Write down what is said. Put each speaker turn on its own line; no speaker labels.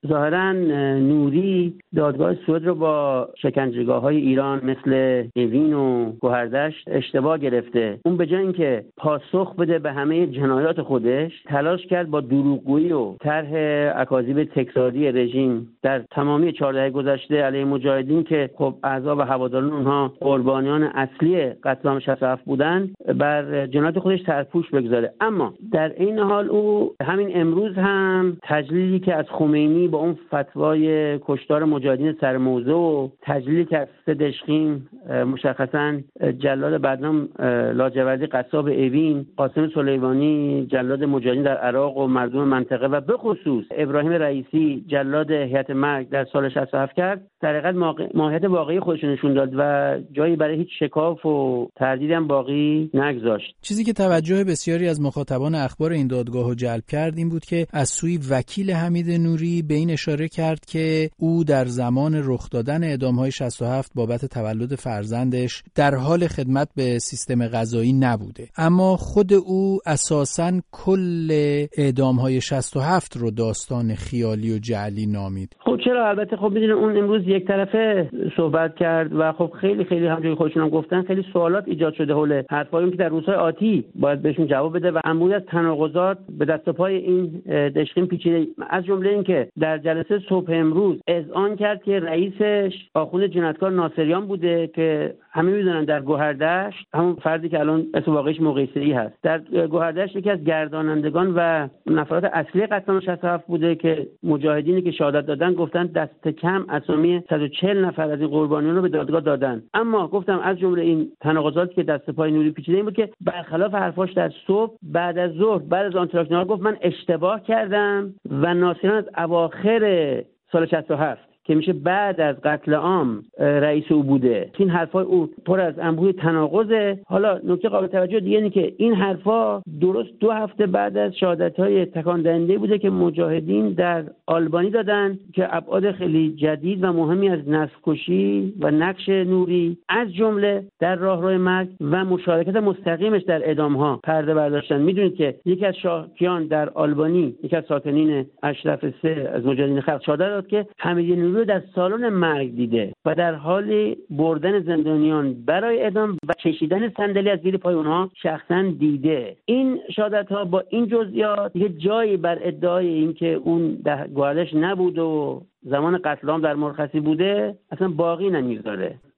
ظاهراً نوری دادگاه سوئد رو با شکنجهگاه‌های ایران مثل اوین و گوهردشت اشتباه گرفته. اون به جای اینکه پاسخ بده به همه جنایات خودش، تلاش کرد با دروغگویی و طرح اکاذیب تکراری رژیم در تمامی 4 دهه گذشته علیه مجاهدین که خب اعضا و هواداران اونها قربانیان اصلی قتل عام 67 بودن، بر جنایات خودش سرپوش بگذاره. اما در این حال او همین امروز هم تجلیلی که از خمینی با اون فتوای کشتار مجاهدین سر موضع و تجلیلی که از دشخیم مشخصا جلاد بدنام لاجوردی قصاب اوین، قاسم سلیمانی جلاد مجاهدین در عراق و مردم منطقه و به خصوص ابراهیم رئیسی جلاد هیئت مرگ در سال 67 کرد، در حقیقت ماهیت واقعی خودش نشون داد و جایی برای هیچ شکاف و تردید هم باقی نگذاشت.
چیزی که توجه بسیاری از مخاطبان اخبار این دادگاهو جلب کرد این بود که از سوی وکیل حمید نوری به این اشاره کرد که او در زمان رخ دادن اعدام‌های 67 بابت تولد فرزندش در حال خدمت به سیستم قضایی نبوده، اما خود او اساساً کل اعدام‌های 67 رو داستان خیالی و جعلی نامید.
خب چرا؟ البته خب می‌دونید اون امروز یک طرفه صحبت کرد و خب خیلی همونجوری خودشون هم گفتن خیلی سوالات ایجاد شده حول حرفایی که در روزهای آتی باید بهشون جواب بده و انبوهی از تناقضات به دست و پای این دشخیم پیچیده، از جمله این که در جلسه صبح امروز اذعان کرد که رئیسش آخوند جنایتکار ناصریان بوده که همه میدونن در گوهردشت، همون فردی که الان اسم واقعیش مقیسه‌ای هست، در گوهردشت یکی از گردانندگان و نفرات اصلی قتل عام 67 بوده که مجاهدینی که شهادت دادن گفتن دست کم اسامی 140 نفر از این قربانیان رو به دادگاه دادن. اما گفتم از جمله این تناقضاتی که دست پای نوری پیچیده این بود که برخلاف حرفاش در صبح بعد از ظهر بعد از آنتراکشنال گفت من اشتباه کردم و ناصریان از اواخر سال 67 که میشه بعد از قتل عام رئیس او بوده. این حرفای او پر از انبوه تناقضه. حالا نکته قابل توجه دیگه اینه که این حرفا درست 2 هفته بعد از شهادت‌های تکان دهنده بوده که مجاهدین در آلبانی دادن که ابعاد خیلی جدید و مهمی از نسل‌کشی و نقش نوری از جمله در راهرو مرگ و مشارکت مستقیمش در اعدام‌ها پرده برداشتن. میدونید که یکی از شاکیان در آلبانی، یکی از ساکنین اشرف 3 از مجاهدین خلق شهادت داد که حمید نوری در سالن مرگ دیده و در حال بردن زندانیان برای اعدام و کشیدن صندلی از زیر پای اونها شخصا دیده. این شهادت‌ها با این جزئیات یه جایی بر ادعای اینکه اون گوهردشت نبود و زمان قتل عام در مرخصی بوده اصلا باقی نمیذاره.